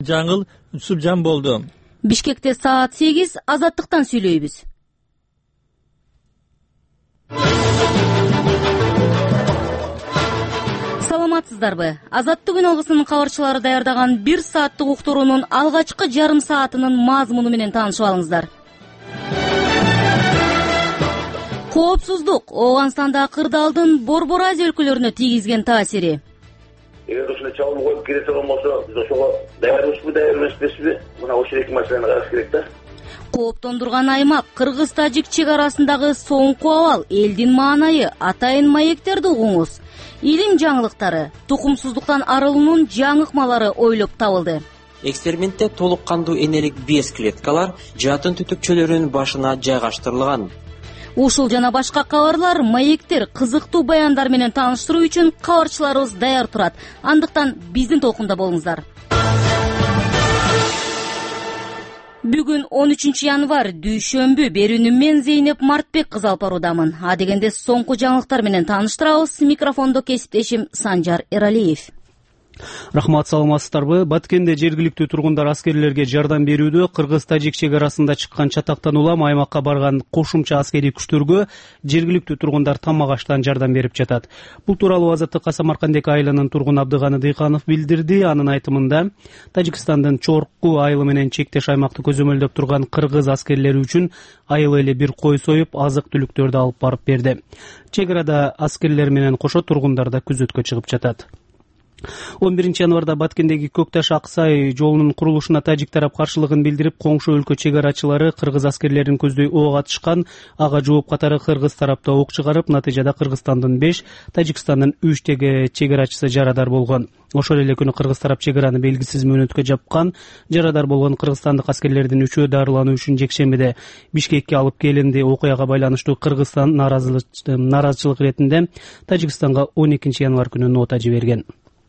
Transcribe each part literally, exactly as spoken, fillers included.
жаңыл Усупжан болду. Бишкекте саат сегиз, Азаттыктан сүйлөйбүз. Саламатсыздарбы? Азаттык күн алгысынын кабарчылары даярдаган бир сааттык уктуруунун алгачкы жарым саатынын мазмуну менен таанышып алыңыздар. Коопсуздук Ооганстанда кырдаалдын Борбор Азия өлкөлөрүнө тийгизген таасири. Эгер ушундай чабуул коюп кире турган болсо, биз ошого даярбызбы, даярбыз эмеспизби? Мына ошол эки маселени караш керек да. Кооптондурган аймак Кыргыз-Тажик чек арасындагы соңку абал, элдин маанайы, атайын маектерди угуңуз. Илим жаңылыктары, тукумсуздуктан арылуунун жаңы ыкмалары ойлоп табылды. Экспериментте толук кандуу энелик без клеткалар жатын түтүкчөлөрүнүн башына жайгаштырылган. Ушул жана башка кабарлар, маектер, кызыктуу баяндар менен тааныштыруу үчүн кабарчыларыбыз даяр турат. Андыктан биздин толкунда болуңуздар. Бүгүн он үчүнчү январь, дүйшөмбү. Берүүнү мен Зейнеп Мартбек кызы алып баруудамын. Адегенде соңку жаңылыктар менен тааныштырабыз. Микрофондо кесиптешим Санжар Эралиев. Рахмат, саламатсыздарбы? Баткенде жергиликтүү тургундар аскерлерге жардам берүүдө. Кыргыз-Тажик чек арасында чыккан чатактан улам аймакка барган кошумча аскерий күчтөргө жергиликтүү тургундар тамак аштан жардам берип жатат. Бул тууралуу Азаттыкка Самаркандек айылынын тургуну Абдыганы Дыйканов билдирди. Анын айтымында, Тажикстандын Чорку айылы менен чектеш аймакты көзөмөлдөп турган кыргыз аскерлери үчүн айыл эле бир кой союп, азык-түлүктөрдү алып барып берди. Чек арада аскерлер менен кошо тургундар да күзөткө чыгып жатат. он биринчи январда Баткендеги Көкташ Аксай жолунун курулушуна тажик тарап каршылыгын билдирип, коңшу өлкө чек арачылары кыргыз аскерлерин көздөй ок атышкан. Ага жооп катары кыргыз тарапта ок чыгарып, натыйжада Кыргызстандын беш, Тажикстандын үч чек арачысы жарадар болгон. Ошол эле күнү кыргыз тарап чек араны белгисиз мөөнөткө жапкан. Жарадар болгон кыргызстандык аскерлердин үчөө дарылануу үчүн жекшембиде Бишкекке алып келинди. Окуяга байланыштуу Кыргызстан нааразычылык иретинде Тажикстанга он экинчи январь күнү нота жиберген.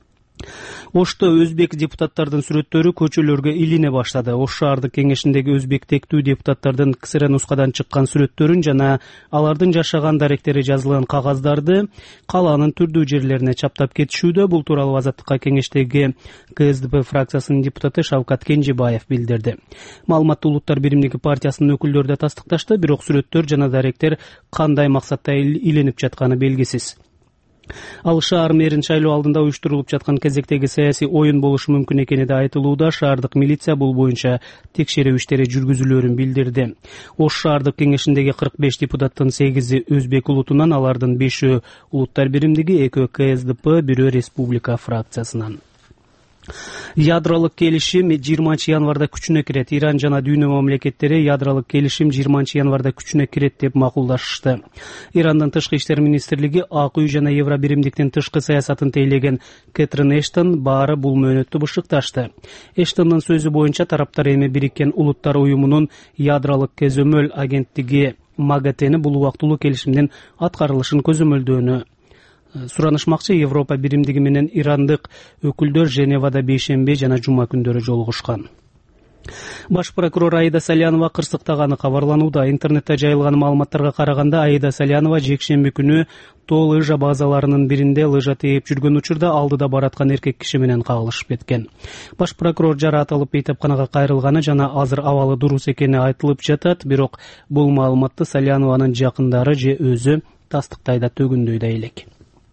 Ошто өзбек депутаттардын сүрөттөрү көчөлөргө илине баштады. Ош шаардык кеңешиндеги өзбек тектүү депутаттардын кср нускадан чыккан сүрөттөрүн жана алардын жашаган даректери жазылган кагаздарды калаанын түрдүү жерлерине чаптап кетишүүдө. Бул тууралуу Азаттыкка кеңештеги КСДП фракциясынын депутаты Шавкат Кенжебаев билдирди. Маалыматтуу улуттар биримдиги партиясынын өкүлдөрү да тастыкташты, бирок сүрөттөр жана даректер кандай максатта иленип жатканы белгисиз. Ал шаар мэрин шайлоо алдында уюштурулуп жаткан кезектеги саясий оюн болушу мүмкүн экени да айтылууда. Шаардык милиция бул боюнча текшерүү иштери жүргүзүлөөрүн билдирди. Ош шаардык кеңешиндеги кырк беш депутаттын сегизи өзбек улутунан, алардын бешөө улуттар биримдиги, экөө КСДП, бирөө республика фракциясынан. Ядролук келишим жыйырманчы январда күчүнө кирет. Иран жана дүйнө мамлекеттери ядролук келишим жыйырманчы январда күчүнө кирет деп макулдашышты. Ирандын тышкы иштер министрлиги ак үй жана Евро биримдиктин тышкы саясатын тейлеген Кэтрин Эштон баары бул мөөнөттү бышыкташты. Эштондун сөзү боюнча, тараптар эми Бириккен Улуттар уюмунун ядролук көзөмөл агенттиги МАГАТЭни бул убактылуу келишимдин аткарылышын көзөмөлдөөнү суранышмакчы. Европа биримдиги менен ирандык өкүлдөр Женевада бейшемби жана жума күндөрү жолугушкан. Баш прокурор Аида Салянова кырсыктаганы кабарланууда. Интернетте жайылган маалыматтарга караганда, Аида Салянова жекшемби күнү тоо лыжа базаларынын биринде лыжа тээп жүргөн учурда алдыда бараткан эркек киши менен кагылышып кеткен. Баш прокурор жараат алып бейтапканага кайрылганы жана азыр абалы дурус экени айтылып жатат, бирок бул маалыматты Салянованын жакындары же өзү тастыктай да төгүндөй да элек.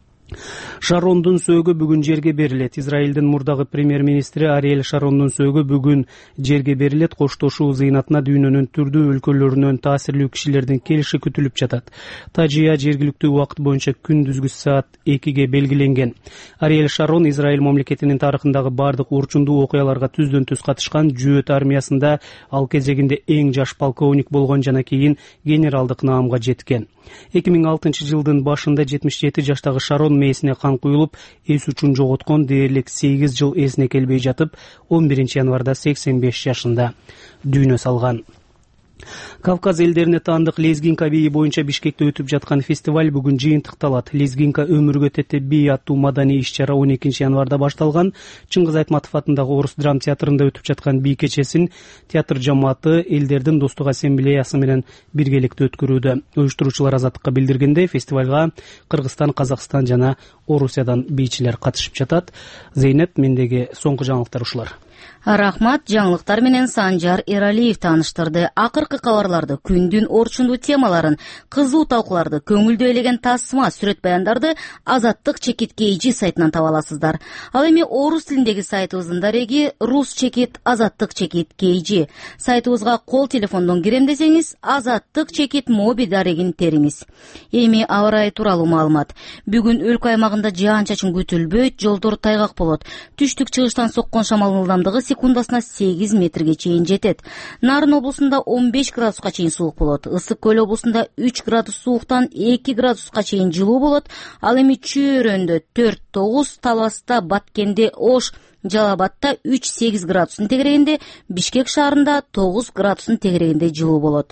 Шарондун сөөгү бүгүн жерге берилет. Израилдин мурдагы премьер-министри Ариэль Шарондун сөөгү бүгүн жерге берилет. Коштошуу зыйнатына дүйнөнүн түрдүү өлкөлөрүнөн таасирлүү кишилердин келиши күтүлүп жатат. Тажия жергиликтүү убакыт боюнча күндүзгү саат экиге белгиленген. Ариэль Шарон Израиль мамлекетинин тарыхындагы бардык урчундуу окуяларга түздөн түз катышкан. Жөөт армиясында ал кезегинде эң жаш полковник болгон жана кийин генералдык наамга жеткен. эки миң алтынчы жылдын башында жетимиш жети жаштагы Шарон мээсине кан куюлуп, эс үчүн жоготкон. Дээрлик сегиз жыл эсине келбей жатып, он биринчи январда сексен беш жашында дүйнө салган. Кавказ элдерине таандык лезгинка бийи боюнча Бишкекте өтүп жаткан фестиваль бүгүн жыйынтыкталат. Лезгинка өмүргө тете бий аттуу маданий иш-чара он экинчи январда башталган. Чыңгыз Айтматов атындагы Орус драм театрында өтүп жаткан бий кечесин театр жамааты элдердин достук ассамблеясы менен биргеликте өткөрүүдө. Уюштуруучулар Азаттыкка билдиргендей, фестивалга Кыргызстан, Казакстан жана Орусиядан бийчилер катышып жатат. Зейнеп, мендеги соңку жаңылыктар ушулар. Рахмат, жаңылыктар менен Санжар Эралиев тааныштырды. Акыркы кабарларды, күндүн орчундуу темаларын, кызуу талкууларды, көңүлдүү элеген тасма, сүрөт баяндарды Азаттык чекит kg сайтынан таба аласыздар. Ал эми орус тилиндеги сайтыбыздын дареги рус чекит Азаттык чекит kg. Сайтыбызга кол телефондон кирем десеңиз, Азаттык чекит моби дарегин териңиз. Эми аба ырайы тууралуу маалымат. Бүгүн өлкө аймагында жаан-чачын күтүлбөйт, жолдор тайгак болот. Түштүк чыгыштан соккон шамалдын ылдамдыгы секундасына сегиз метрге чейин жетет. Нарын облусунда он беш градуска чейин суук болот. Ысык көл облусунда үч градус сууктан эки градуска чейин жылуу болот. Ал эми Чөйрөндө төрт тогуз, Таласта, Баткенде Ош, Жалал-Абадта үч сегиз градустун тегерегинде, Бишкек шаарында тогуз градустун тегерегинде жылуу болот.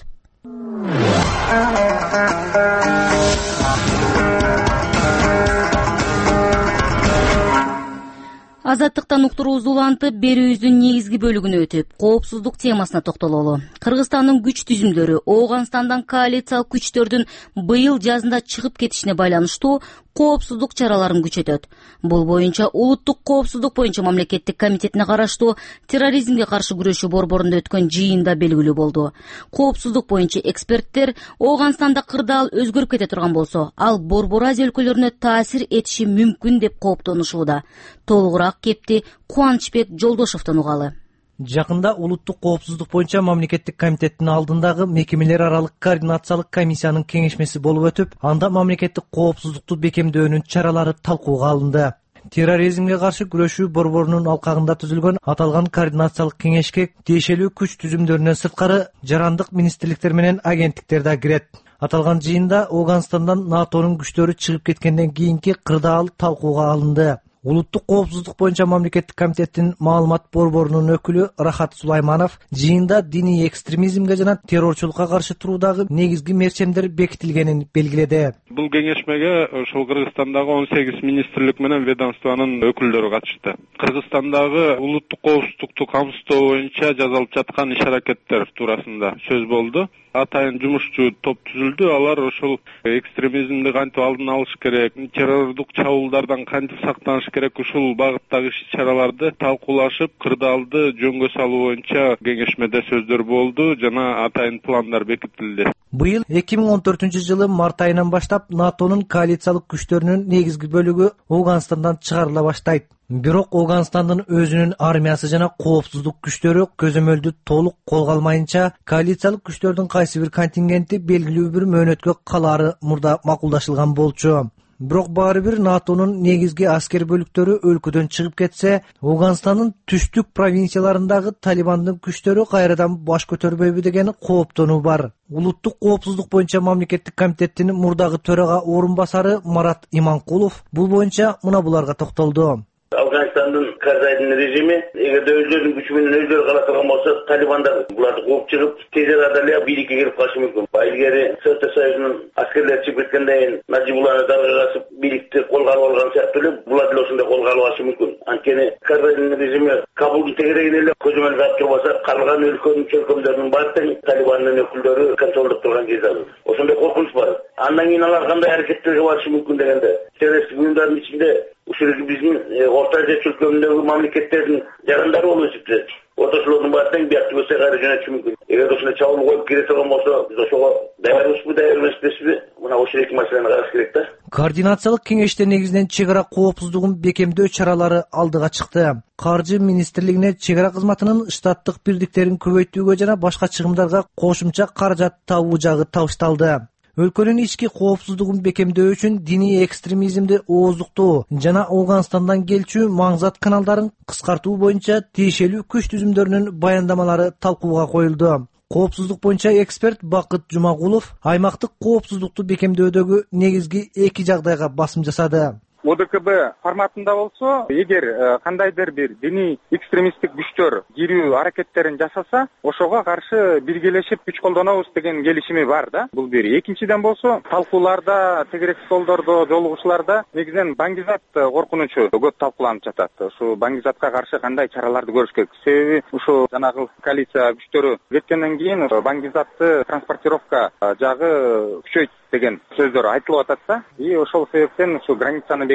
Азаттыктан уктуруубузду улантып, берүүбүздүн негизги бөлүгүнө өтүп, коопсуздук темасына токтололу. Кыргызстандын күч түзүмдөрү Ооганстандан коалициялык күчтөрдүн быйыл жазында чыгып кетишине байланыштуу коопсуздук чараларын күчөтөт. Бул боюнча Улуттук коопсуздук боюнча мамлекеттик комитетине караштуу терроризмге каршы күрөшүү борборунда өткөн жыйында белгилүү болду. Коопсуздук боюнча эксперттер Ооганстанда кырдаал өзгөрүп кете турган болсо, ал Борбор Азия өлкөлөрүнө таасир этиши мүмкүн деп кооптонушууда. Толугураак кепти Кубанычбек Жолдошовдон угалы. Жакында Улуттук коопсуздук боюнча мамлекеттик комитеттин алдындагы мекемелер аралык координациялык комиссиянын кеңешмеси болуп өтүп, анда мамлекеттик коопсуздукту бекемдөөнүн чаралары талкууга алынды. Терроризмге каршы күрөшүү борборунун алкагында түзүлгөн аталган координациялык кеңешке тиешелүү күч түзүмдөрүнөн сырткары жарандык министрликтер менен агенттиктер да кирет. Аталган жыйында Ооганстандан НАТОнун күчтөрү чыгып кеткенден кийинки кырдаал талкууга алынды. Улуттук коопсуздук боюнча мамлекеттик комитеттин маалымат борборунун өкүлү Рахат Сулайманов жыйында диний экстремизмге жана террорчулукка каршы туруудагы негизги мерчемдер бекитилгенин белгиледи. Бул кеңешмеге ошол Кыргызстандагы он сегиз министрлик менен ведомствонун өкүлдөрү катышты. Кыргызстандагы улуттук коопсуздукту камсыздоо боюнча жасалып жаткан иш-аракеттер туурасында сөз болду. Атайын жумушчу топ түзүлдү. Алар ошол экстремизмди кантип алдын алыш керек, террордук чабуулдардан кантип сактаныш керек, ушул багыттагы иш-чараларды талкуулашып, кырдаалды жөнгө салуу боюнча кеңешмеде сөздөр болду жана атайын пландар бекитилди. Быйыл эки миң он төртүнчү жылы март айынан баштап НАТОнун коалициялык күчтөрүнүн негизги бөлүгү Ооганстандан чыгарыла баштайт. Бирок Ооганстандын өзүнүн армиясы жана коопсуздук күчтөрү көзөмөлдү толук колго алмайынча, коалициялык күчтөрдүн кайсы бир контингенти белгилүү бир мөөнөткө калаары мурда макулдашылган болчу. Бирок баары бир НАТОнун негизги аскер бөлүктөрү өлкөдөн чыгып кетсе, Ооганстандын түштүк провинцияларындагы Талибандын күчтөрү кайрадан баш көтөрбөйбү деген кооптонуу бар. Улуттук коопсуздук боюнча мамлекеттик комитеттин мурдагы төрага орун басары Марат Иманкулов бул боюнча мына буларга токтолду. Афганистандын Карзайдын режими эгерде өздөрүнүн күчү менен өздөрү кала турган болсо, талибандар буларды кууп чыгып, тез арада эле бийликке келип калышы мүмкүн. Илгери Совет Союзунун аскерлери чыгып кеткенден кийин Нажибулланы дарга басып, бийликти колго алып алган сыяктуу эле булар деле ошондой колго алып алышы мүмкүн. Анткени Карзайдын режими Кабулдун тегерегине эле көзөмөл алып турбаса, калган өлкөнүн чөлкөмдөрүнүн баардыгын талибандын өкүлдөрү контролдоп турган кез азыр. Ошондой коркунуч бар. Андан кийин алар кандай аракеттерге барышы мүмкүн дегенде, террористтик уюмдардын ичинде ушул биздин Орто Азия чөлкөмүндөгү мамлекеттердин жарандары болуп эсептелет. Ошолордун баардыгын биякты көзсө кайра жөнөтүшү мүмкүн. Эгер ошондой чабуул коюп кире турган болсо, биз ошого даярбызбы, даярбыз эмеспизби? Мына ошол эки маселени караш керек да. Координациялык кеңеште негизинен чек ара коопсуздугун бекемдөө чаралары алдыга чыкты. Каржы министрлигине чек ара кызматынын штаттык бирдиктерин көбөйтүүгө жана башка чыгымдарга кошумча каражат табуу жагы табышталды. Өлкөнүн ички коопсуздугун бекемдөө үчүн диний экстремизмди ооздуктоо жана Ооганстандан келчү маңзат каналдарын кыскартуу боюнча тиешелүү күч түзүмдөрүнүн баяндамалары талкууга коюлду. Коопсуздук боюнча эксперт Бакыт Жумагулов аймактык коопсуздукту бекемдөөдөгү негизги эки жагдайга басым жасады. О Д К Б форматында болсо, эгер кандайдыр бир диний экстремисттик күчтөр кирүү аракеттерин жасаса, ошого каршы биргелешип күч колдонобуз деген келишими бар да. Бул бир. Экинчиден болсо, талкууларда, тегерек столдордо, жолугушууларда негизинен баңгизат коркунучу көп талкууланып жатат. Ушу баңгизатка каршы кандай чараларды көрүш керек? Себеби ушу жанагы коалиция күчтөрү кеткенден кийин баңгизатты транспортировка жагы күчөйт деген сөздөр айтылып атат да. И ошол себептен ушу границаны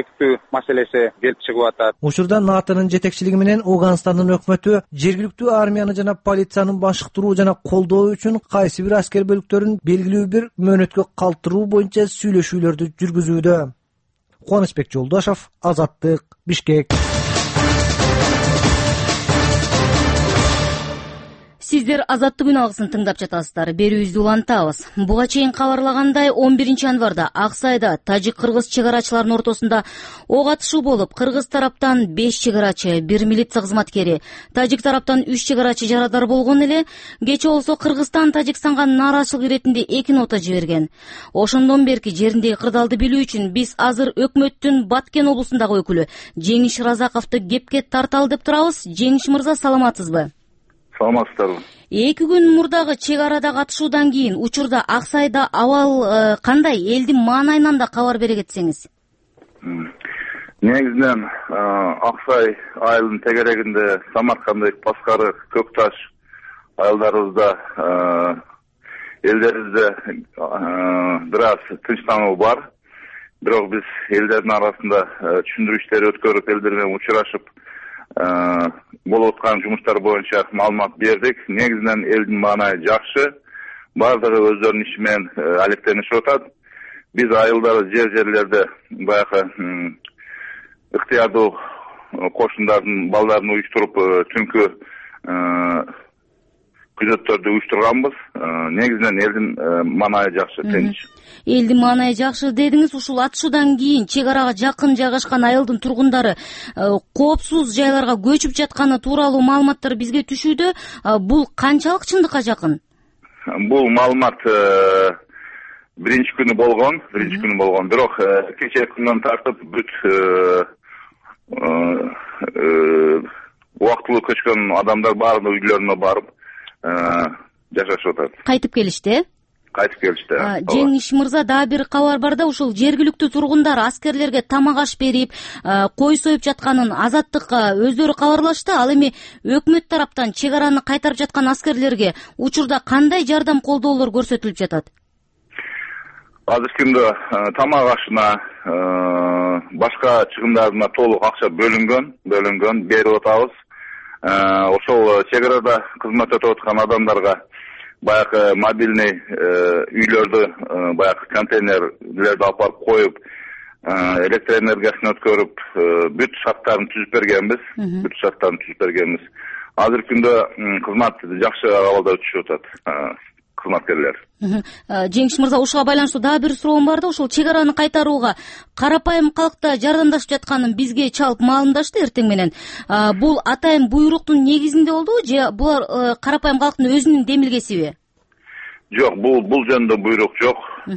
бекитүү маселеси келип чыгып атат. Учурда НАТОнун жетекчилиги менен Ауганстандын өкмөтү жергиликтүү армияны жана полициянын башкаруу жана колдоо үчүн кайсы бир аскер бөлүктөрүн белгилүү бир мөөнөткө калтыруу боюнча сүйлөшүүлөрдү жүргүзүүдө. Кубанычбек Жолдошов, Азаттык, Бишкек. Сиздер Азаттык күн алгысын тыңдап жатасыздар. Берүүбүздү улантабыз. Буга чейин кабарлагандай, он биринчи январда Ак Сайда тажик-кыргыз чек арачыларынын ортосунда ок атышуу болуп, кыргыз тараптан беш чек арачы, бир милиция кызматкери, тажик тараптан үч чек арачы жарадар болгон эле. Кечээ болсо Кыргызстан Тажикстанга нааразычылык иретинде эки нота жиберген. Ошондон берки жериндеги кырдаалды билүү үчүн биз азыр өкмөттүн Баткен облусундагы өкүлү Жеңиш Разаковду кепке тарталы деп турабыз. Жеңиш мырза, саламатсызбы? Саламатсыздарбы. Эки күн мурдагы чек арадагы атышуудан кийин учурда Ак Сайда абал кандай? Элдин маанайынан да кабар бере кетсеңиз. Негизинен Ак Сай айылынын тегерегинде Самаркандык, Паскары, Көк Таш айылдарыбызда элдерибизде бир аз тынчтануу бар. Бирок биз элдердин арасында түшүндүрүү иштери өткөрүп, элдер менен учурашып, болуп аткан жумуштар боюнча маалымат бердик. Негизинен элдин маанайы жакшы. Бардыгы өздөрүнүн иши менен алектенишип атат. Биз айылдар, жер-жерлерде баягы ыктыярдуу кошундардын балдарын уюштуруп, түнкү күзөттөрдү уюштурганбыз. Негизинен элдин маанайы жакшы, тынч. Элдин маанайы жакшы дедиңиз. Ушул атышуудан кийин чек арага жакын жайгашкан айылдын тургундары коопсуз жайларга көчүп жатканы тууралуу маалыматтар бизге түшүүдө. Бул канчалык чындыкка жакын? Бул маалымат биринчи күнү болгон, биринчи күнү болгон. Бирок кечээ күндөн тартып бүт убактылуу көчкөн адамдар баары үйлөрүнө барып жашашып атат. Кайтып келишти? Кайтып келишти. Жеңиш мырза, дагы бир кабар бар да, ушул жергиликтүү тургундар аскерлерге тамак аш берип, кой союп жатканын Азаттыкка өздөрү кабарлашты. Ал эми өкмөт тараптан чек араны кайтарып жаткан аскерлерге учурда кандай жардам колдоолор көрсөтүлүп жатат? Азыркы күндө тамак ашына, башка чыгымдарына толук акча бөлүнгөн, бөлүнгөн, берип атабыз. Ошол чек арада кызмат өтүп аткан адамдарга баягы мобильный үйлөрдү, баягы контейнерлерди алып барып коюп, электр энергиясын өткөрүп, бүт шарттарын түзүп бергенбиз, бүт шарттарын түзүп бергенбиз. Азыркы күндө кызмат жакшы абалда өтүшүп атат. Кызматкерлер. Жеңиш мырза, ушуга байланыштуу дагы бир суроом бар да, ушул чек араны кайтарууга карапайым калкта жардамдашып жатканын бизге чалып маалымдашты эртең менен. Бул атайын буйруктун негизинде болдубу же булар карапайым калктын өзүнүн демилгесиби? Жок, бул бул жөнүндө буйрук жок.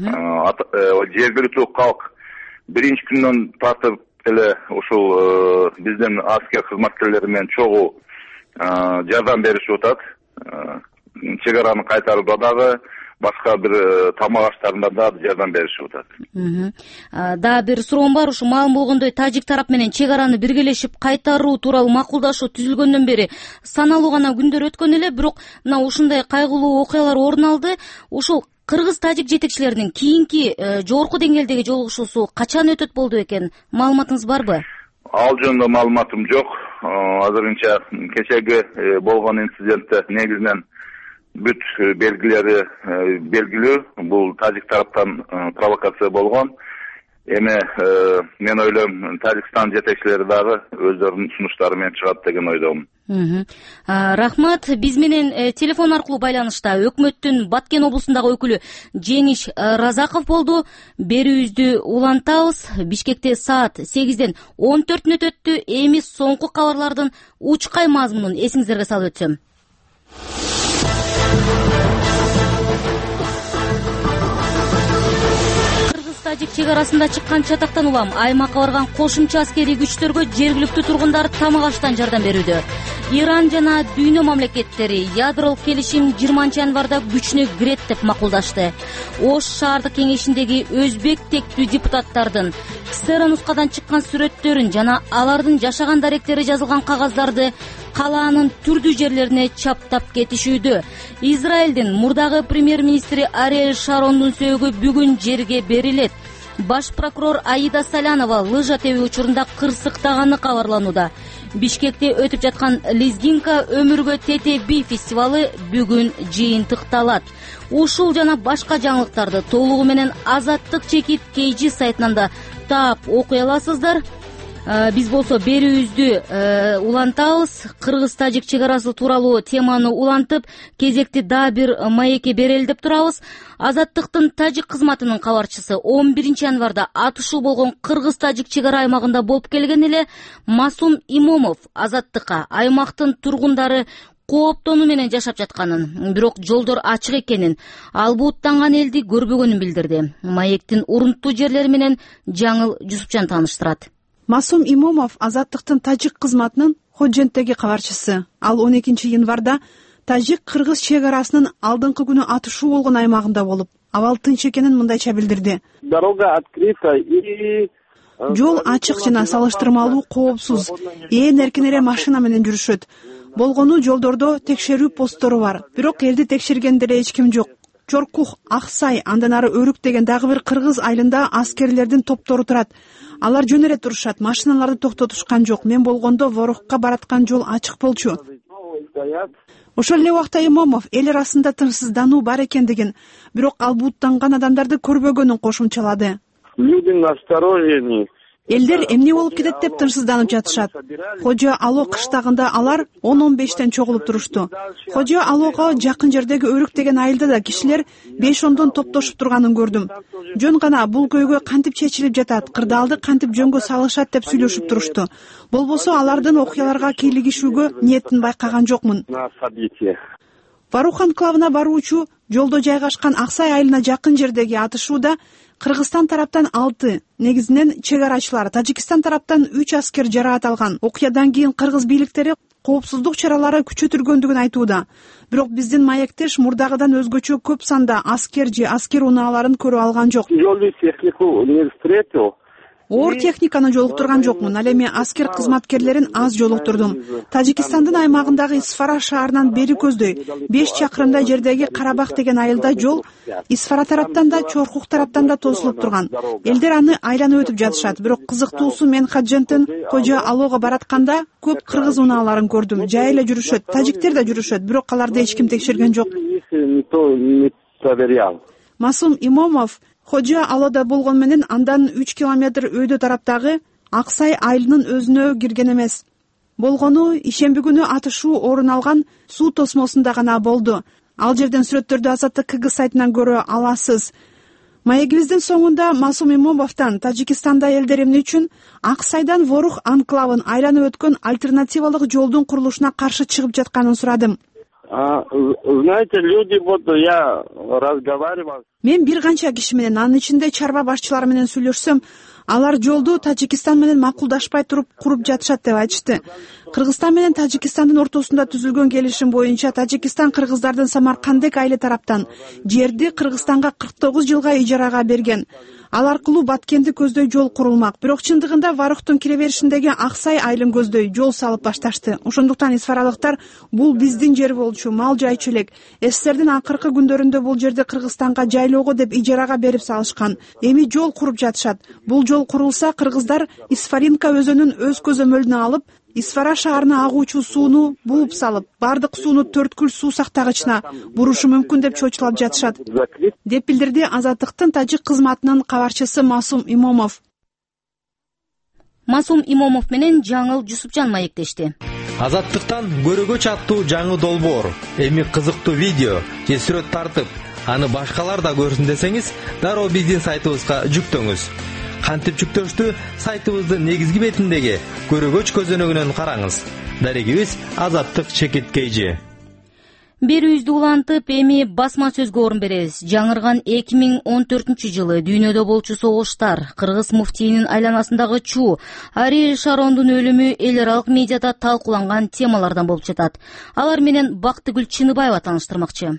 Жергиликтүү калк биринчи күндөн тартып эле ушул биздин аскер кызматкерлери менен чогуу жардам беришип атат. Чек араны кайтарууда дагы, башка бир тамак аштарында дагы жардам беришип атат. Дагы бир суроом бар. Ушу маалым болгондой, тажик тарап менен чек араны биргелешип кайтаруу тууралуу макулдашуу түзүлгөндөн бери саналуу гана күндөр өткөн эле, бирок мына ушундай кайгылуу окуялар орун алды. Ушул кыргыз-тажик жетекчилеринин кийинки жогорку деңгээлдеги жолугушуусу качан өтөт болду экен? Маалыматыңыз барбы? Ал жөнүндө маалыматым жок. Азырынча кечеги болгон инцидентте негизинен бүт белгилери белгилүү. Бул тажик тараптан провокация болгон. Эми мен ойлойм, Тажикстан жетекчилери дагы өздөрүнүн сунуштары менен чыгат деген ойдомун. Рахмат. Биз менен телефон аркылуу байланышта өкмөттүн Баткен облусундагы өкүлү Жеңиш Разаков болду. Берүүбүздү улантабыз. Бишкекте саат сегизден он төрт мүнөт өттү. Эми соңку кабарлардын учкай мазмунун эсиңиздерге салып өтсөм. Кыргыз-тажик чек арасында чыккан чатактан улам аймакка барган кошумча аскерий күчтөргө жергиликтүү тургундар тамак аштан жардам берүүдө. Иран жана дүйнө мамлекеттери ядролук келишим жыйырманчы январда күчүнө кирет деп макулдашты. Ош шаардык кеңешиндеги өзбек тектүү депутаттардын ксро нускадан чыккан сүрөттөрүн жана алардын жашаган даректери жазылган кагаздарды калаанын түрдүү жерлерине чаптап кетишүүдө. Израилдин мурдагы премьер-министри Ариэль Шарондун сөөгү бүгүн жерге берилет. Баш прокурор Аида Салянова лыжа тебүү учурунда кырсыктаганы кабарланууда. Бишкекте өтүп жаткан Лезгинка өмүргө тете би фестивалы бүгүн жыйынтыкталат. Ушул жана башка жаңылыктарды толугу менен Азаттык чекит kg сайтынан да таап окуй аласыздар. Биз болсо берүүбүздү улантабыз. Кыргыз-тажик чек арасы тууралуу теманы улантып, кезекти дагы бир маекке берели деп турабыз. Азаттыктын тажик кызматынын кабарчысы он биринчи январда атышуу болгон кыргыз-тажик чек ара аймагында болуп келген эле. Масум Имомов Азаттыкка аймактын тургундары кооптонуу менен жашап жатканын, бирок жолдор ачык экенин, ал бууттанган элди көрбөгөнүн билдирди. Маектин урунттуу жерлери менен Жаңыл Жусупжан тааныштырат. Масум Имомов Азаттыктын тажик кызматынын Ходженттеги кабарчысы. Ал он экинчи январда тажик-кыргыз чек арасынын алдыңкы күнү атышуу болгон аймагында болуп, абал тынч экенин мындайча билдирди. Дорога открыта и жол ачык жана салыштырмалуу коопсуз. Ээн эркин эле машина менен жүрүшөт. Болгону жолдордо текшерүү посттору бар, бирок элди текшерген деле эч ким жок. Чоркух, Аксай, андан ары Өрүк деген дагы бир кыргыз айылында аскерлердин топтору турат. Алар жөн эле турушат, машиналарды токтотушкан жок. Мен болгондо Ворохко бараткан жол ачык болчу. Ошол эле убакта Имомов эл арасында тынчсыздануу бар экендигин, бирок ал бууттанган адамдарды көрбөгөнүн кошумчалады. Люди насторожены. Элдер эмне болуп кетет деп тынчсызданып жатышат. Кожо Ало кыштагында алар он он бештен чогулуп турушту. Кожо Алого жакын жердеги Өрүк деген айылда да кишилер беш ондон топтошуп турганын көрдүм. Жөн гана бул көйгөй кантип чечилип жатат, кырдаалды кантип жөнгө салышат деп сүйлөшүп турушту. Болбосо алардын окуяларга кийлигишүүгө ниетин байкаган жокмун. Варух анклавына баруучу жолдо жайгашкан Аксай айылына жакын жердеги атышууда Кыргызстан тараптан алты, негизинен чек арачылар, Тажикстан тараптан үч аскер жараат алган. Окуядан кийин кыргыз бийликтери коопсуздук чаралары күчөтүлгөндүгүн айтууда. Бирок биздин маектеш мурдагыдан өзгөчө көп санда аскер же аскер унааларын көрүп алган жок. Оор техниканы жолуктурган жокмун, ал эми аскер кызматкерлерин аз жолуктурдум. Тажикстандын аймагындагы Исфара шаарынан бери көздөй беш чакырымдай жердеги Карабак деген айылда жол Исфара тараптан да, Чоркук тараптан да тосулуп турган. Элдер аны айланып өтүп жатышат, бирок кызыктуусу мен Хадженттен Кожо Алого баратканда көп кыргыз унааларын көрдүм. Жай эле жүрүшөт, тажиктер да жүрүшөт, бирок аларды эч ким текшерген жок. Масум Имомов Кожо Алода болгон менен андан үч километр өйдө тараптагы Аксай айылынын өзүнө кирген эмес. Болгону ишемби күнү атышуу орун алган суу тосмосунда гана болду. Ал жерден сүрөттөрдү Азаттык КГ сайтынан көрө аласыз. Маегибиздин соңунда Масум Имомовдон Тажикстанда элдер эмне үчүн Аксайдан Ворух анклавын айланып өткөн альтернативалык жолдун курулушуна каршы чыгып жатканын сурадым. Знаете, люди, вот я разговаривал. Мен бир канча киши менен, анын ичинде чарба башчылары менен сүйлөшсөм, алар жолду Тажикстан менен макулдашпай туруп куруп жатышат деп айтышты. Кыргызстан менен Тажикстандын ортосунда түзүлгөн келишим боюнча Тажикстан кыргыздардын Самаркандек айылы тараптан жерди Кыргызстанга кырк тогуз жылга ижарага берген. Ал аркылуу Баткенди көздөй жол курулмак. Бирок чындыгында Варухтун кире беришиндеги Аксай айылын көздөй жол салып башташты. Ошондуктан исфаралыктар бул биздин жер болчу, мал жайчу элек. СССРдин акыркы күндөрүндө бул жерди Кыргызстанга жайлоого деп ижарага берип салышкан. Эми жол куруп жатышат. Бул жол курулса Кыргыздар Исфаринка өзөнүн өз көзөмөлүнө алып, Исфара шаарына агуучу сууну бууп салып, бардык сууну төрткүл суу сактагычына бурушу мүмкүн деп чочулап жатышат, деп билдирди Азаттыктын тажик кызматынын кабарчысы Масум Имомов. Масум Имомов менен Жаңыл Жусупжан маектешти. Азаттыктан көрөгө чаттуу жаңы долбоор, эми кызыктуу видео же сүрөт тартып, аны башкалар да көрсүн десеңиз, дароо биздин сайтыбызга жүктөңүз. Кантип жүктөштү сайтыбыздын негизги бетиндеги көрөгөч көзөнөгүнөн караңыз. Дарегибиз Азаттык чекит kg. Берүүбүздү улантып, эми басма сөзгө орун беребиз. Жаңырган эки миң он төртүнчү жылы дүйнөдө болчу согуштар, кыргыз муфтийинин айланасындагы чуу, Ариэль Шарондун өлүмү эл аралык медиада талкууланган темалардан болуп жатат. Алар менен Бактыгүл Чыныбаева тааныштырмакчы.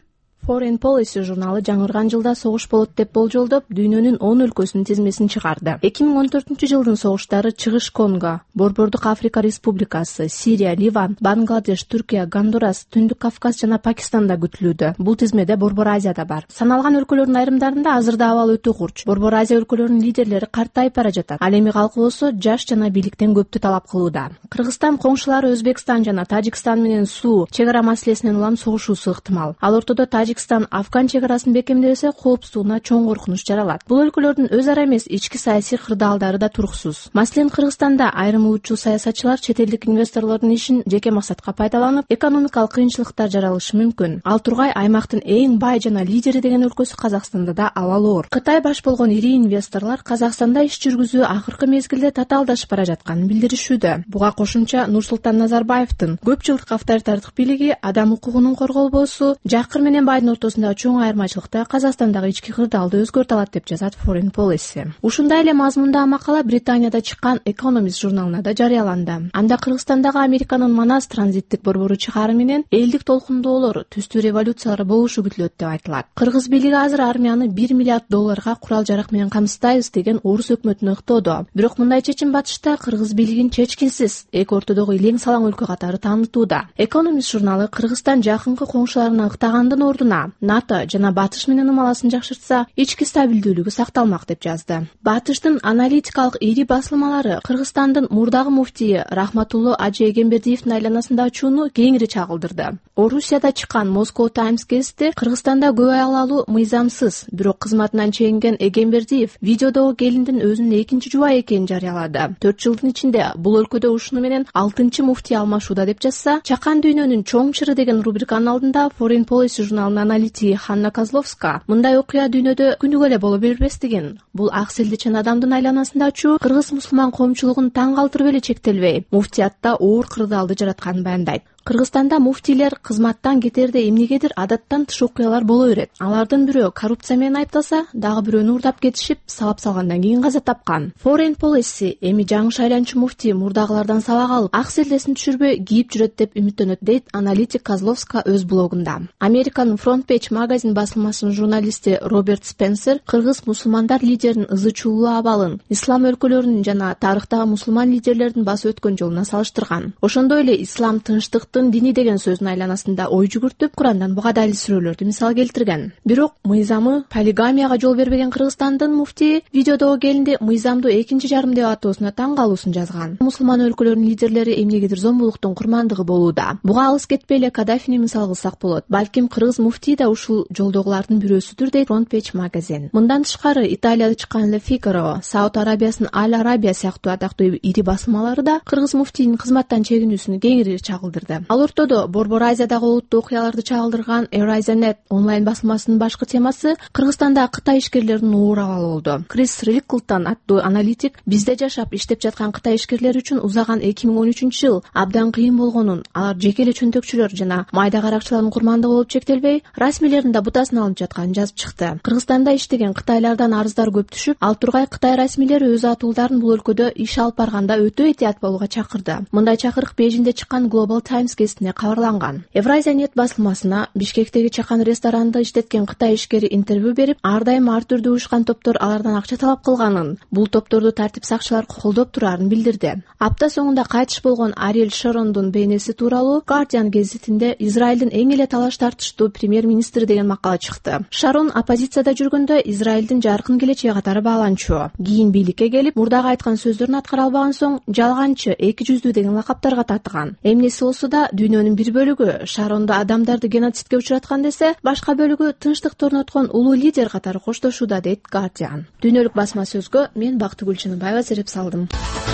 Foreign Policy журналы жаңырган жылда согуш болот деп болжолдоп, дүйнөнүн он өлкөсүнүн тизмесин чыгарды. эки миң он төртүнчү жылдын согуштары Чыгыш Конго, Борбордук Африка Республикасы, Сирия, Ливан, Бангладеш, Түркия, Гондурас, Түндүк Кавказ жана Пакистанда күтүлүүдө. Бул тизмеде Борбор Азия да бар. Саналган өлкөлөрдүн айрымдарында азырда абал өтө курч. Борбор Азия өлкөлөрүнүн лидерлери картайып бара жатат. Ал эми калкы болсо жаш жана бийликтен көптү талап кылууда. Кыргызстан коңшулары Өзбекстан жана Тажикстан менен суу, чек ара маселесинен улам согушуусу ыктымал. Ал ортодо Тажикстан Афган чек арасын бекемдесе, коопсуздугуна чоң коркунуч жаралат. Бул өлкөлөрдүн өз ара эмес ички саясий кырдаалдары да туруксуз. Маселен, Кыргызстанда айрым улутчул саясатчылар чет элдик инвесторлордун ишин жеке максатка пайдаланып, экономикалык кыйынчылыктар жаралышы мүмкүн. Ал тургай аймактын эң бай жана лидери деген өлкөсү Казакстанда да абал оор. Кытай баш болгон ири инвесторлор Казакстанда иш жүргүзүү акыркы мезгилде татаалдашып бара жатканын билдиришүүдө. Буга кошумча Нурсултан Назарбаевдин көп жылдык авторитардык бийлиги, адам укугунун корголбоосу, жакыр менен байдын ортосундагы чоң айырмачылыкта Казакстандагы ички кырдаалды өзгөртө алат деп жазат Foreign Policy. Ушундай эле мазмундагы макала Британияда чыккан Economist журналына да жарыяланды. Анда Кыргызстандагы Американын Манас транзиттик борбору чыгаары менен элдик толкундоолор, түстүү революциялар болушу күтүлөт деп айтылат. Кыргыз бийлиги азыр армияны бир миллиард долларга курал жарак менен камсыздайбыз деген орус өкмөтүнө ыктоодо. Бирок мындай чечим батышта Кыргыз бийлигин чечкинсиз эки ортодогу илең салаң өлкө катары таанытууда. Economist журналы Кыргызстан жакынкы коңшуларына ыктагандын ордуна НАТО жана Батыш менен ымаласын жакшыртса, ички стабилдүүлүгү сакталмак деп жазды. Батыштын аналитикалык ири басылмалары Кыргызстандын мурдагы муфтийи Рахматулло Ажы Эгембердиевдин айланасында учууну кеңири чагылдырды. Орусияда чыккан Moscow Times гезити Кыргызстанда көп айлалуу мыйзамсыз, бирок кызматынан чегинген Эгембердиев видеодогу келиндин өзүнүн экинчи жубайы экенин жарыялады. төрт жылдын ичинде бул өлкөдө ушуну менен алтынчы муфтий алмашууда деп жазса, Чакан дүйнөнүн чоң чыры деген рубриканын алдында Foreign Policy журналынын аналитиги Ханна Козловска мындай окуя дүйнөдө күнүгө эле боло бербес деген. Бул ак селдичен адамдын айланасында учуу кыргыз мусулман коомчулугун таң калтырып эле чектелбей, муфтиятта оор кырдаалды жаратканын баяндайт. Кыргызстанда муфтийлер кызматтан кетерде эмнегедир адаттан тыш окуялар боло берет. Алардын бирөө коррупция менен айыпталса, дагы бирөөнү урдап кетишип, сабап салгандан кийин каза тапкан. Foreign Policy эми жаңы шайланчу муфтий мурдагылардан сабак алып, ак селдесин түшүрбөй кийип жүрөт деп үмүттөнөт, дейт аналитик Козловска өз блогунда. Американын Front Page магазин басылмасынын журналисти Роберт Спенсер кыргыз мусулмандар лидеринин ызы чуулуу абалын ислам өлкөлөрүнүн жана тарыхтагы мусулман лидерлердин басып өткөн жолуна салыштырган. Ошондой эле ислам тынчтык дини деген сөзүнүн айланасында ой жүгүртүп, Курандан буга далил сүрөлөрдү мисал келтирген. Бирок мыйзамы полигамияга жол бербеген Кыргызстандын муфтии видеодогу келинди мыйзамду экинчи жарым деп атоосуна таң калуусун жазган. Мусулман өлкөлөрүнүн лидерлери эмнегедир зомбулуктун курмандыгы болууда. Буга алыс кетпей эле Каддафини мисал кылсак болот. Балким кыргыз муфтий да ушул жолдогулардын бирөөсүдүр, дейт Front Page магазин. Мындан тышкары Италияда чыккан Le Figaro, Сауд Арабиясынын Аль Арабия сыяктуу атактуу ири басылмалары да кыргыз муфтийдин кызматтан чегинүүсүнү кеңири чагылдырды. Ал ортодо Борбор Азиядагы олуттуу окуяларды чагылдырган Eurasianet онлайн басылмасынын башкы темасы Кыргызстанда Кытай ишкерлеринин оор абалы болду. Крис Риклтон аттуу аналитик бизде жашап иштеп жаткан Кытай ишкерлери үчүн узаган эки миң он үчүнчү жыл абдан кыйын болгонун, алар жеке эле чөнтөкчүлөр жана майда каракчылардын курмандыгы болуп чектелбей, расмийлердин да бутасын алып жатканын жазып чыкты. Кыргызстанда иштеген кытайлардан арыздар көп түшүп, ал тургай Кытай расмийлери өз атуулдарын бул өлкөдө иш алып барганда өтө этият болууга чакырды. Мындай чакырык Бейжиңде чыккан Global Times гезитине кабарланган. Евразия.нет басылмасына Бишкектеги чакан ресторанды иштеткен Кытай ишкери интервью берип, ар дайым ар түрдүү уюшкан топтор алардан акча талап кылганын, бул топторду тартип сакчылар колдоп турарын билдирди. Апта соңунда кайтыш болгон Ариэль Шарондун бейнеси тууралуу Guardian гезитинде Израилдин эң эле талаш тартыштуу премьер-министри деген макала чыкты. Шарон оппозицияда жүргөндө Израилдин жаркын келечеги катары бааланчу. Кийин бийликке келип, мурдагы айткан сөздөрүн аткара албаган соң жалганчы, эки жүздүү деген лакаптарга татыган. Эмнеси болсо да дүйнөнүн бир бөлүгү Шаронду адамдарды геноцидке учураткан десе, башка бөлүгү тынчтыкты орноткон улуу лидер катары коштошууда, дейт Guardian. Дүйнөлүк басма сөзгө мен Бактыгүл Чыныбаева сереп салдым.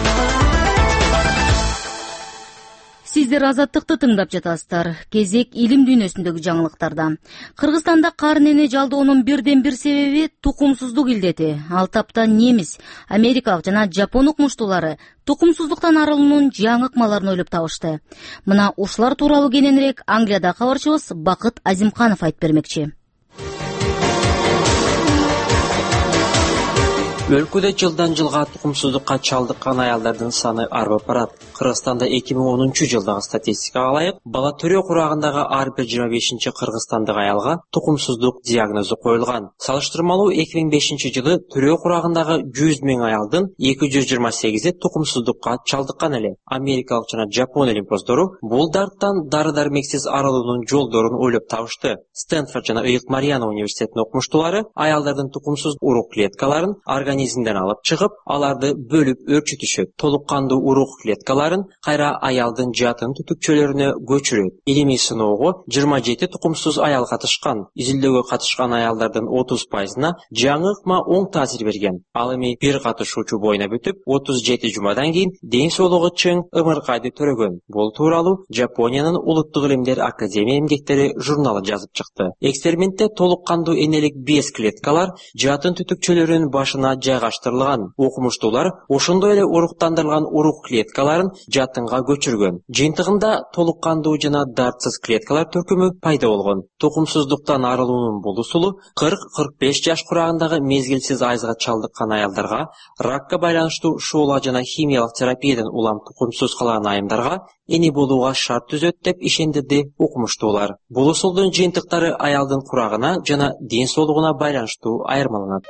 Сиздер Азаттыкты тыңдап жатасыздар. Кезек илим дүйнөсүндөгү жаңылыктарда. Кыргызстанда карын эне жалдоонун бирден бир себеби тукумсуздук илдети. Ал тапта немис, америкалык жана жапон укмуштуулары тукумсуздуктан арылуунун жаңы ыкмаларын ойлоп табышты. Мына ушулар тууралуу кененирээк Англияда кабарчыбыз Бакыт Азимканов айтып бермекчи. Өлкөдө жылдан жылга тукумсуздукка чалдыккан аялдардын саны арбап барат. Кыргызстанда эки миң онунчу жылдагы статистикага ылайык, бала төрөө курагындагы ар бир жыйырма бешинчи кыргызстандык аялга тукумсуздук диагнозу коюлган. Салыштырмалуу эки миң бешинчи жылы төрөө курагындагы жүз миң аялдын эки жүз жыйырма сегизи тукумсуздукка чалдыккан эле. Америкалык жана Жапон олимпоздору бул дарттан дары-дармексиз арылуунун жолдорун ойлоп табышты. Стэнфорд жана Ыйык Мариана университетинин окумуштуулары аялдардын тукумсуз урук клеткаларын организмден алып чыгып, аларды бөлүп өрчүтүшөт. Толук кандуу урук клеткаларын кайра аялдын жатын түтүкчөлөрүнө көчүрөт. Илимий сыноого жыйырма жети тукумсуз аял катышкан. Изилдөөгө катышкан аялдардын отуз пайызына жаңы ыкма оң таасир берген. Ал эми бир катышуучу боюна бүтүп, отуз жети жумадан кийин ден соолугу чың ымыркайды төрөгөн. Бул тууралуу Жапониянын Улуттук илимдер академия эмгектери журналы жазып чыкты. Экспериментте толук кандуу энелик без клеткалар жатын түтүкчөлөрүнүн башына жайгаштырылган. Окумуштуулар ошондой эле уруктандырылган урук клеткаларын жатынга көчүргөн. Жыйынтыгында толук кандуу жана дартсыз клеткалар төркүмү пайда болгон. Тукумсуздуктан арылуунун бул усулу кырк кырк беш жаш курагындагы мезгилсиз айызга чалдыккан аялдарга, ракка байланыштуу шуула жана химиялык терапиядан улам тукумсуз калган айымдарга эни болууга шарт түзөт деп ишендирди окумуштуулар. Бул усулдун жыйынтыктары аялдын курагына жана ден соолугуна байланыштуу айырмаланат.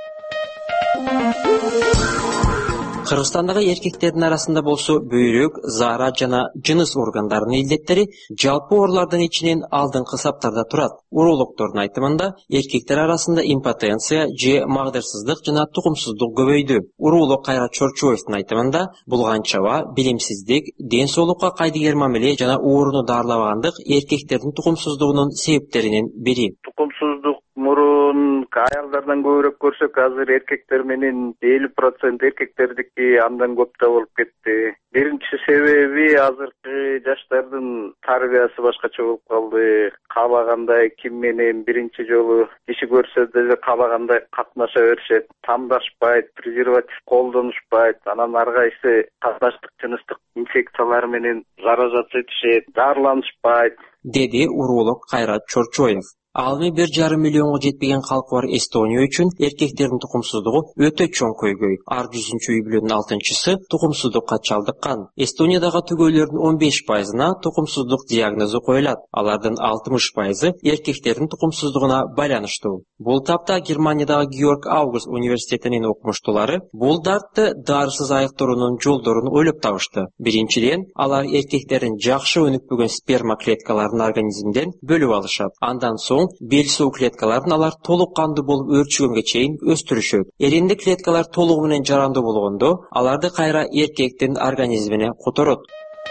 Кыргызстандагы эркектердин арасында болсо бөйрөк, заара жана жыныс органдарынын илдеттери жалпы оорулардын ичинен алдыңкы саптарда турат. Урологдордун айтымында эркектер арасында импотенция же магдырсыздык жана тукумсуздук көбөйдү. Уролог Кайра Чорчоевдун айтымында булганчаба, билимсиздик, ден соолукка кайдыгер мамиле жана ооруну дарылабагандык эркектердин тукумсуздугунун себептеринин бири. Тукумсуздук мурун аялдардан көбүрөөк көрсөк, азыр эркектер менен элүү процент эркектердики андан көп да болуп кетти. Биринчи себеби азыркы жаштардын тарбиясы башкача болуп калды. Каалагандай ким менен биринчи жолу киши көрсө деле каалагандай катнаша беришет. Тамдашпайт, презерватив колдонушпайт. Анан ар кайсы катнаштык жыныстык инфекциялар менен заражаться этишет, дарыланышпайт, деди уролог Кайра Чорчоев. Ал эми бир жарым миллионго жетпеген калкы бар Эстония үчүн эркектердин тукумсуздугу өтө чоң көйгөй. Ар жүзүнчү үй бүлөнүн алтынчысы тукумсуздукка чалдыккан. Эстониядагы түгөйлөрдүн он беш пайызына тукумсуздук диагнозу коюлат. Алардын алтымыш пайызы эркектердин тукумсуздугуна байланыштуу. Бул тапта Германиядагы Георг Аугуст университетинин окумуштуулары бул дартты дарысыз айыкторуунун жолдорун ойлоп табышты. Биринчиден, алар эркектердин жакшы өнүкпөгөн сперма клеткаларын организмден бөлүп алышат. Андан соң бел суу клеткаларын алар толук кандуу болуп өрчүгөнгө чейин өстүрүшөт. Эренди клеткалар толугу менен жарандуу болгондо, аларды кайра эркектин организмине которот.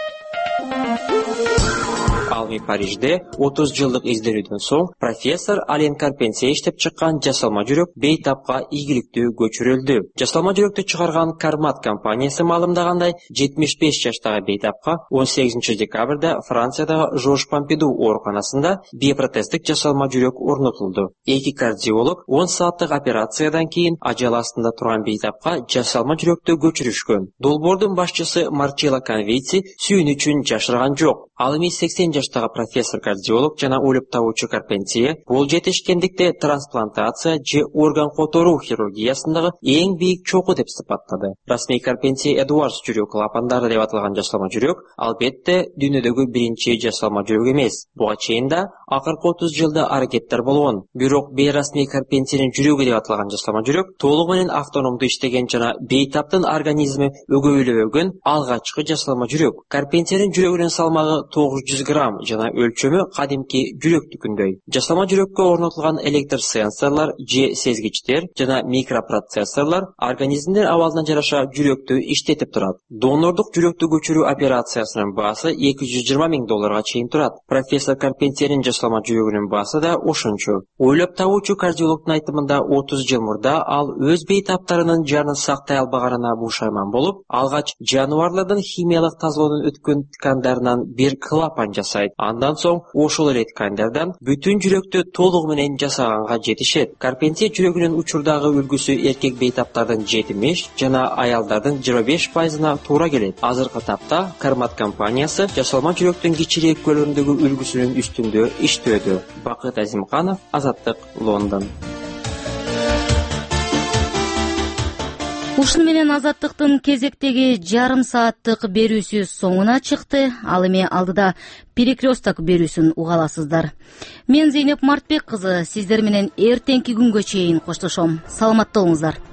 Ал эми Парижде отуз жылдык изделүүдөн соң профессор Ален Карпентье иштеп чыккан жасалма жүрөк бейтапка ийгиликтүү көчүрүлдү. Жасалма жүрөктү чыгарган Кармат компаниясы маалымдагандай, жетимиш беш жаштагы бейтапка он сегизинчи декабрда Франциядагы Жорж Помпиду ооруканасында биопротездик жасалма жүрөк орнотулду. Эки кардиолог он сааттык операциядан кийин ажал астында турган бейтапка жасалма жүрөктү көчүрүшкөн. Долбоордун башчысы Марчелло Конвици сүйүнүчүн жашырган жок. Ал эми сексен жаштагы профессор-кардиолог жана ойлоп табуучу Карпентье бул жетишкендикте трансплантация же орган которуу хирургиясындагы эң бийик чоку деп сыпаттады. Расмий Карпентье Эдуардс жүрөк клапандары деп аталган жасалма жүрөк албетте дүйнөдөгү биринчи жасалма жүрөк эмес. Буга чейин да акыркы отуз жылда аракеттер болгон. Бирок бейрасмий Карпентьенин жүрөгү деп аталган жасалма жүрөк толугу менен автономдуу иштеген жана бейтаптын организми өгөйлөбөгөн алгачкы жасалма жүрөк. Карпентьенин жүрөгүнүн салмагы тогуз жүз грамм жана өлчөмү кадимки жүрөктүкүндөй. Жасалма жүрөккө орнотулган электр сенсорлор же сезгичтер жана микропроцессорлор организмдин абалына жараша жүрөктү иштетип турат. Донордук жүрөктү көчүрүү операциясынын баасы эки жүз жыйырма миң долларга чейин турат. Профессор Карпентьенин жасалма жүрөгүнүн баасы да ошончо. Ойлоп табуучу кардиологдун айтымында отуз жыл мурда ал өз бейтаптарынын жанын сактай албаганына бушайман болуп, алгач жаныбарлардын химиялык тазалоодон өткөн ткандарынан бир клапан жасайт. Андан соң ошол эле ткандардан бүтүн жүрөктү толугу менен жасаганга жетишет. Карпентье жүрөгүнүн учурдагы үлгүсү эркек бейтаптардын жетимиш жана аялдардын жыйырма беш пайызына туура келет. Азыркы тапта Кармат компаниясы жасалма жүрөктүн кичирээк көлөмдөгү үлгүсүнүн үстүндө иштөөдө. Бакыт Азимканов, Азаттык, Лондон. Ушун менен Азаттыктын кезектеги жарым сааттык берүүсү соңуна чыкты. Ал эми алдыда перекресток берүүсүн уга аласыздар. Мен Зейнеп Мартбек кызы сиздер менен эртеңки күнгө чейин коштошом. Саламатта болуңуздар.